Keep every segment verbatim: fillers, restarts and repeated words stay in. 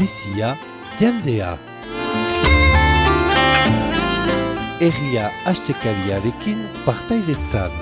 bizia, jendea. Herria astekariarekin partaidetzan.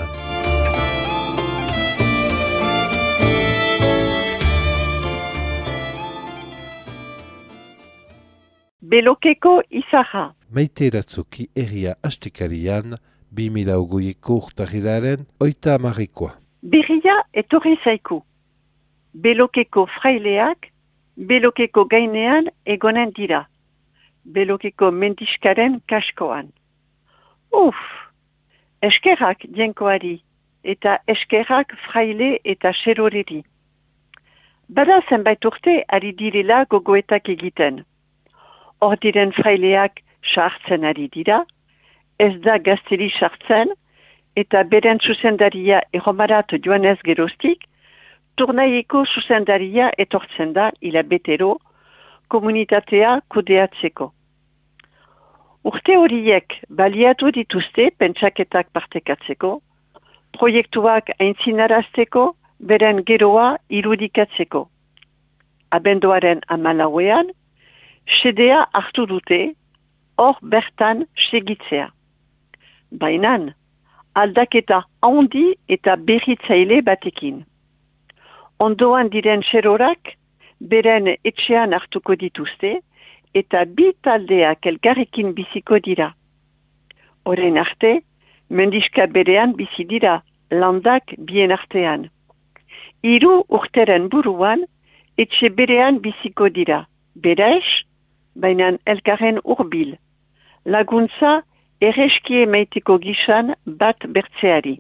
Belokeko izaha. Maite Eratzoki herria astekarian, bi mila ogoieko urtahiraren oita amarrekoa. Berria etorri zaiku. Belokeko fraileak, belokeko gainean egonen dira. Belokeko mendiskaren kaskoan. Uf! Eskerrak dienkoari, eta eskerrak fraile eta xeroreri. Bada zenbait urte ari direla gogoetak egiten. Hor diren fraileak sartzen ari dira, ez da gazteri sartzen, eta beren zuzendaria erromarat joanez geroztik, turnaieko zuzendaria etortzen da hilabetero komunitatea kudeatzeko. Urte horiek baliatu dituzte pentsaketak partekatzeko, proiektuak aintzinarazteko, beren geroa irudikatzeko. Abenduaren hamalauean, xedea hartu dute, hor bertan segitzea. Bainan, aldaketa handi eta berritzaile batekin. Ondoan diren xerorak, beren etxean hartuko dituzte, eta bi taldeak elkarrekin biziko dira. Orain arte, mendiska berean bizi dira, landak bien artean. Hiru urteren buruan, etxe berean biziko dira, bereiz, bainan elkarren hurbil. Laguntza erreskie meitiko gisan bat bertzeari.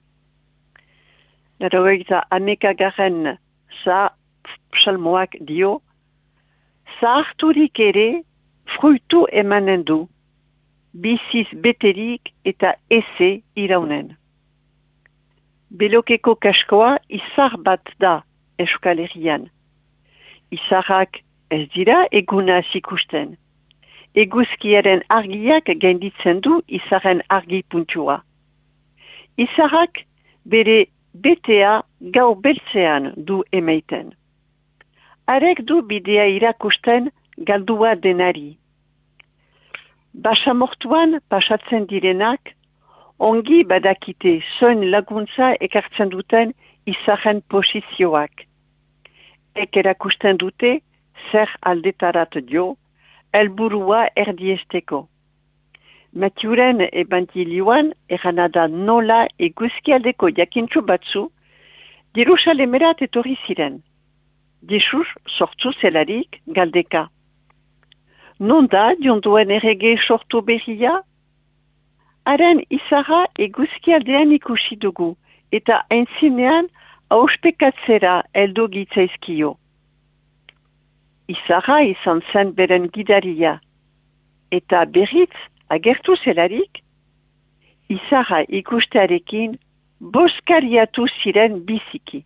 Larogeita amekagaren za psalmoak dio, zaharturik ere fruitu emanen du, biziz beterik eta eze iraunen. Belokeko kaskoa izar bat da Euskal Herrian. Izarrak ez dira egunaz ikusten. Eguzkiaren argiak gainditzen du izarren argi puntua. Izarrak bere betea gau beltzean du emaiten. Arek du bidea irakusten galdua denari. Basamortuan pasatzen direnak, ongi badakite zoin laguntza ekartzen duten izarren posizioak. Ek erakusten dute zer aldetarat dio, helburua erdiesteko. Matiuren ebantilioan eranada nola eguzkialdeko jakintzu batzu, Jerusalemerat etorri ziren. Jesuz sortzu zelarik galdeka. Non da dionduen errege sortu berria? Haren izarra eguzkialdean ikusi dugu, eta aintzinean auspekatzera heldu gitzaizkio. Izarra izan zen beren gidaria, eta berriz agertu zelarik, izarra ikustearekin boskariatu ziren biziki.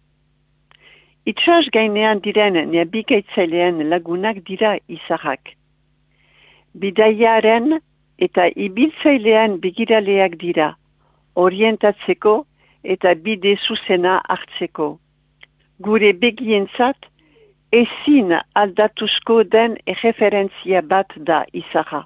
Itxas gainean diren neabikaitzailean lagunak dira izarrak. Bidaiaren eta ibiltzailean begiraleak dira, orientatzeko eta bide zuzena hartzeko. Gure begientzat, ezin aldatuzko den erreferentzia bat da izarra.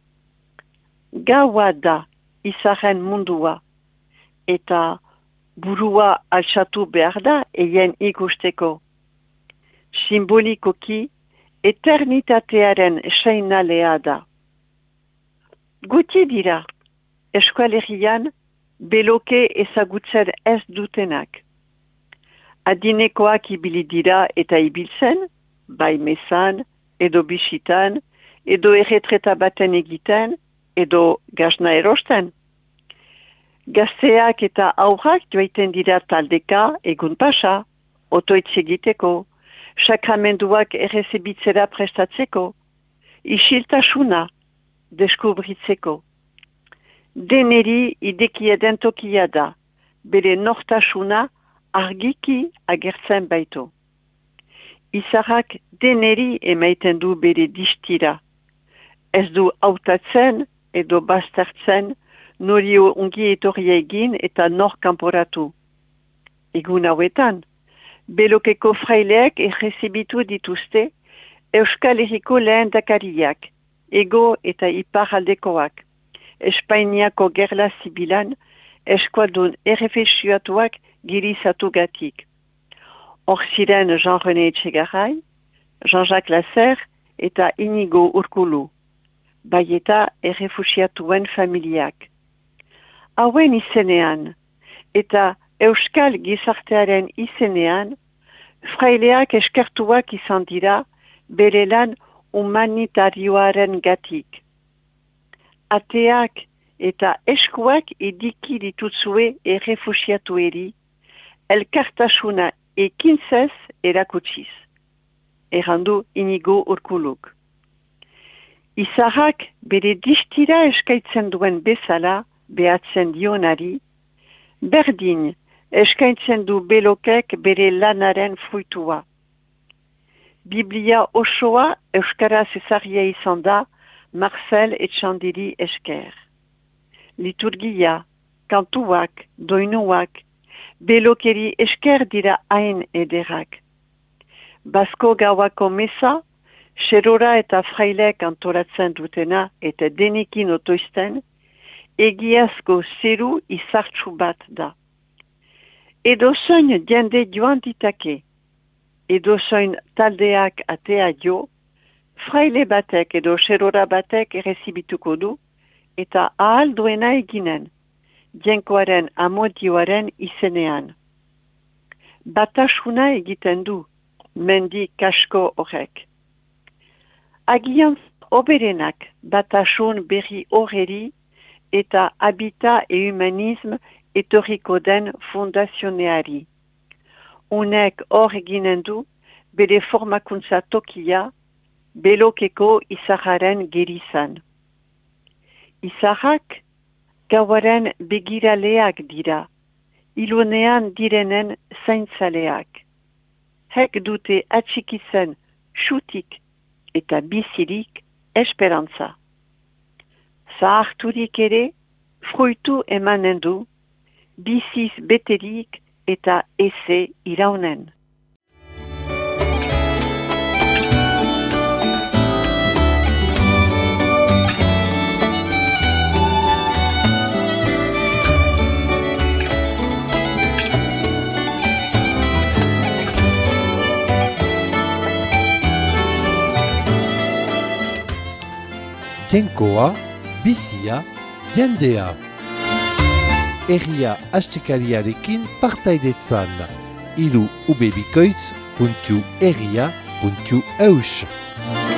Gaua da izarren mundua, eta burua altxatu behar da eien ikusteko. Simbolikoki, eternitatearen seinalea da. Guti dira, Euskal Herrian beloke ezagutzen ez dutenak. Adinekoak ibili dira eta ibiltzen, bai mezan, edo bisitan, edo erretreta baten egiten, edo gazna erosten. Gazteak eta aurrak joaiten dira taldeka egun pasa, otoitz egiteko, sakramenduak errezebitzera prestatzeko, isiltasuna deskubritzeko. Deneri idekia den tokia da, bere nortasuna argiki agertzen baitu. Izarrak deneri emaiten du bere distira. Ez du hautatzen edo bastartzen nori ongi etorria egin eta nor kanporatu. Egun hauetan, belokeko fraileak errezibitu dituzte Euskal Herriko lehendakariak, ego eta iparaldekoak, Espainiako gerla zibilan, eskualdun errefesuatuak girizatugatik. Hor ziren Jean-René Etxegaray, Jean-Jacques Lasserre eta Inigo Urkulu, bai eta errefusiatuen familiak. Hauen izenean eta Euskal gizartearen izenean, fraileak eskertuak izan dira bere lan humanitarioaren gatik. Ateak eta eskuak ediki dituzue errefusiatueri, elkartasuna ekintzez erakutsiz, errandu Inigo Urkuluk. Izarrak bere distira eskaitzen duen bezala behatzen dionari, berdin eskaintzen du belokek bere lanaren fruitua. Biblia osoa euskaraz ezagia izan da Marcel Etxandiri esker. Liturgia, kantuak, doinuak, belokeri esker dira hain ederak. Basko gauako mesa, xerora eta frailek antolatzen dutena eta denekin otoizten, egiazko zeru izartsu bat da. Edozoin jende joan ditake, edozoin taldeak atea jo, fraile batek edo xerora batek errezibituko du, eta ahal duena eginen, jenkoaren amodioaren izenean. Batasuna egiten du, mendi kasko horrek. Agian oberenak batasun berri horreri eta habita e humanisme etorriko den fundazioneari. Unek hor eginen du bere formakuntza tokia belokeko izarraren gerizan. Izarrak gauaren begiraleak dira, ilunean direnen zaintzaleak. Hek dute atxikitzen xutik eta bizirik esperantza. Zaharturik ere, fruitu emanen du, biziz beterik eta eze iraunen. Jenkoa, bizia, jendea. Herria astekariarekin partaidetzan. Iru ubebikoitz puntu herria puntu eus.